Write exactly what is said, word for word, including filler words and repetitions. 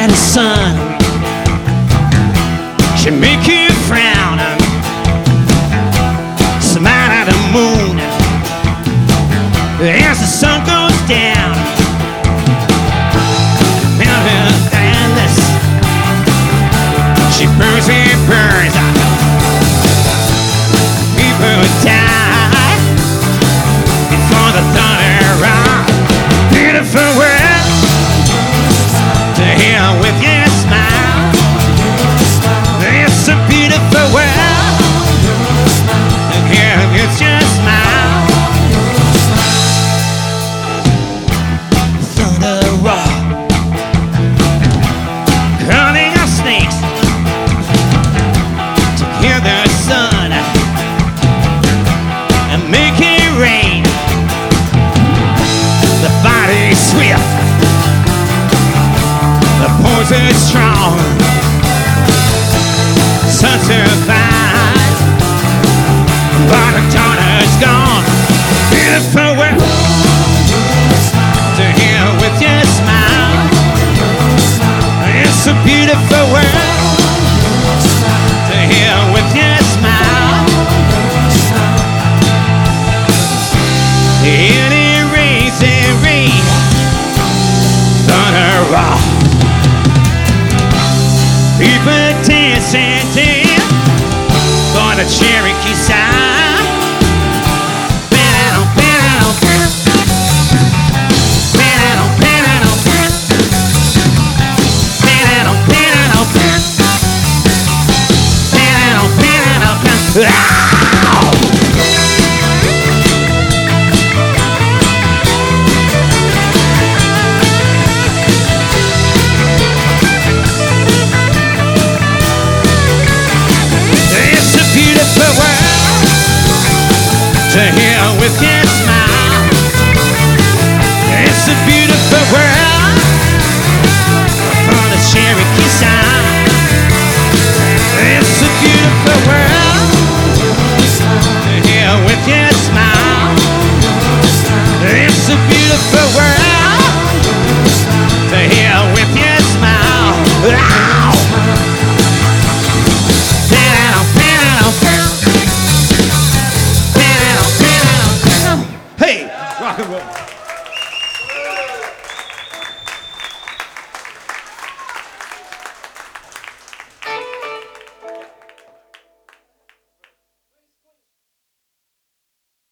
at the sun. She make you frown. Smile at the moon as the sun goes down. Endless. She burns and burns. People die before the thunder rock. Beautiful world to hear with your smile. It's a beautiful world to hear with your smile. Thunder rock, calling our snakes to hear the sun and make it rain. The body's swift, the poison's strong. Sun survives, but the daughter's gone. Beautiful world to hear with your smile. It's a beautiful world to hear with your smile. Any rains and rain, thunder rock. People dance and dance for the Cherokee sound. Ba-da-dum, ba-da-dum, ba-da-dum, ba-da-dum, ba-da-dum, ba-da-dum, ba-da-dum, ba-da-dum. It's a beautiful world to hear with your smile. It's a beautiful world for the Cherokee sound. It's a beautiful world to hear with your smile. It's a beautiful world to hear with your smile. Ow! Hey, rock and roll.